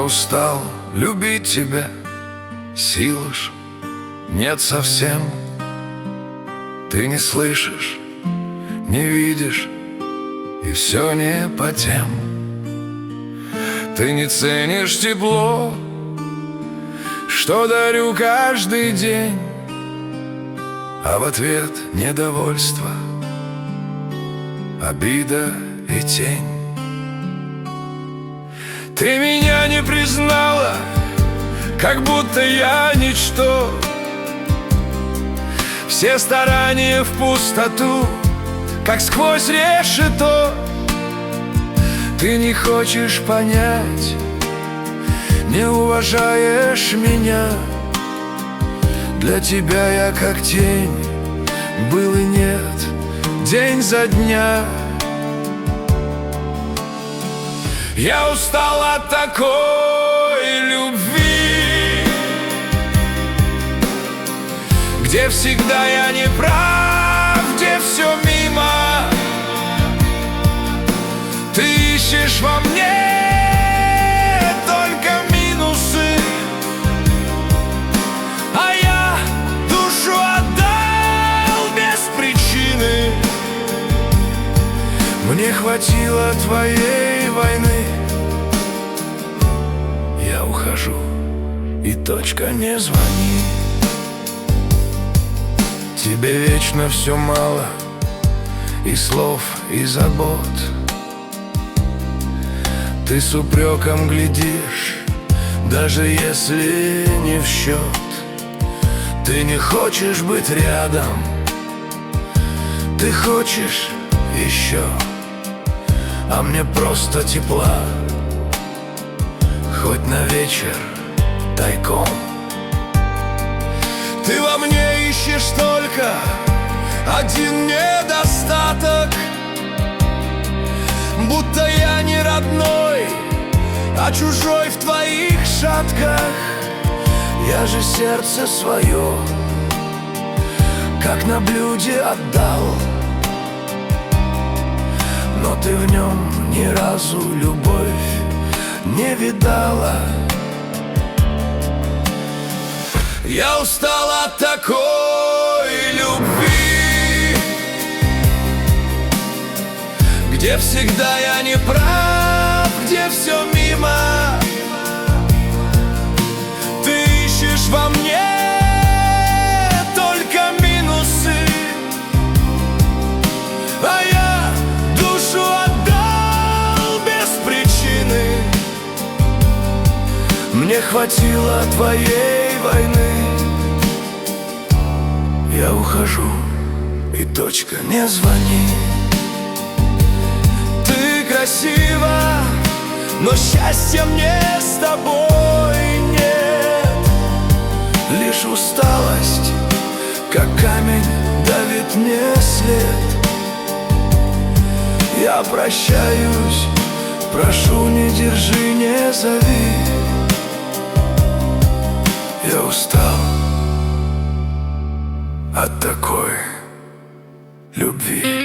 устал любить тебя, сил уж нет совсем. Ты не слышишь, не видишь, и все не по тем. Ты не ценишь тепло, что дарю каждый день, а в ответ недовольство, обида и тень. Ты меня не признала, как будто я ничто. Все старания в пустоту, как сквозь решето. Ты не хочешь понять, не уважаешь меня. Для тебя я как тень, был и нет, день за дня. Я устал от такой любви, где всегда я не прав, где все мимо. Ты ищешь во мне только минусы, а я душу отдал без причины. Мне хватило твоей войны. Я ухожу, и точка, не звони. Тебе вечно все мало, и слов, и забот. Ты с упреком глядишь, даже если не в счет. Ты не хочешь быть рядом, ты хочешь еще, а мне просто тепла, хоть на вечер тайком. Ты во мне ищешь только один недостаток, будто я не родной, а чужой в твоих шатках. Я же сердце свое, как на блюде отдал, но ты в нем ни разу любовь не видала. Я устал от такой любви, где всегда я не прав, где все мимо. Ты ищешь во мне только минусы, а я душу отдал без причины. Мне хватило твоей войны. Я ухожу, и точка, не звони. Ты красива, но счастья мне с тобой нет. Лишь усталость, как камень, давит мне след. Я прощаюсь, прошу, не держи, не зови. Я устал от такой любви.